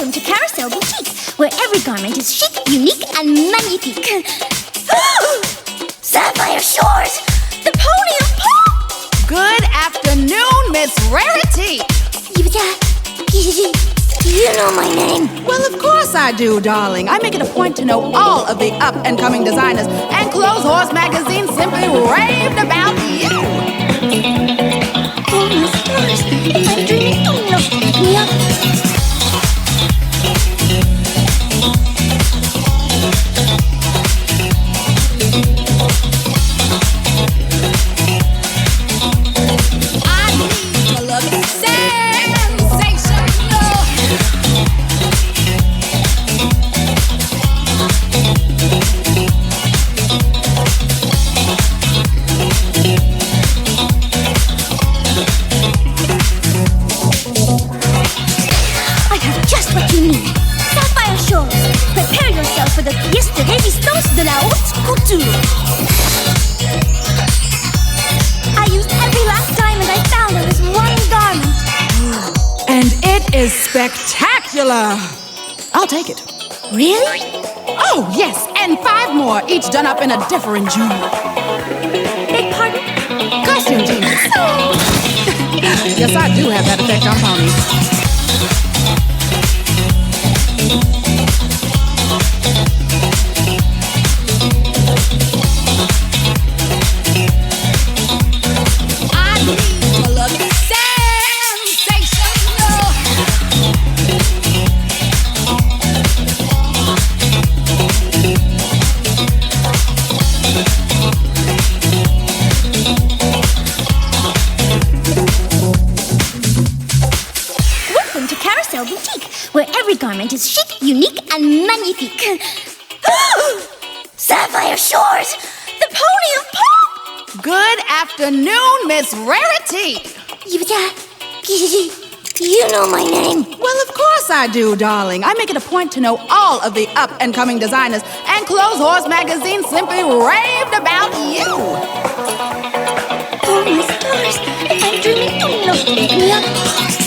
Welcome to Carousel Boutique, where every garment is chic, unique, and magnifique. Sapphire Shores, the pony of pop! Good afternoon, Miss Rarity. You know my name. Well, of course I do, darling. I make it a point to know all of the up-and-coming designers, and Clothes Horse magazine simply raved about you. Oh my stars, I'm dreaming. Oh no, pick me up. Sapphire Shores, prepare yourself for the Fiesta Resistance de la Haute Couture. I used every last diamond I found on this one garment. And it is spectacular. I'll take it. Really? Oh, yes, and 5 more, each done up in a different jewel. Beg pardon? Costume genius. Yes, I do have that effect on ponies. Boutique, where every garment is chic, unique, and magnifique. Sapphire Shores, the pony of pop! Good afternoon, Miss Rarity. You know my name. Well, of course I do, darling. I make it a point to know all of the up-and-coming designers, and Clothes Horse magazine simply raved about you. Oh my stars, I'm dreaming. Oh no, pick me up.